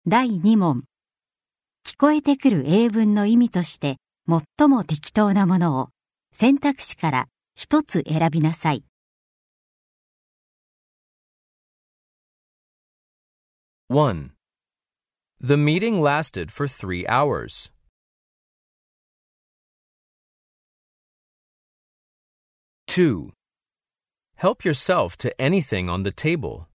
第2問。聞こえてくる英文の意味として最も適当なものを選択肢から一つ選びなさい。 1. The meeting lasted for 3 hours. 2. Help yourself to anything on the table.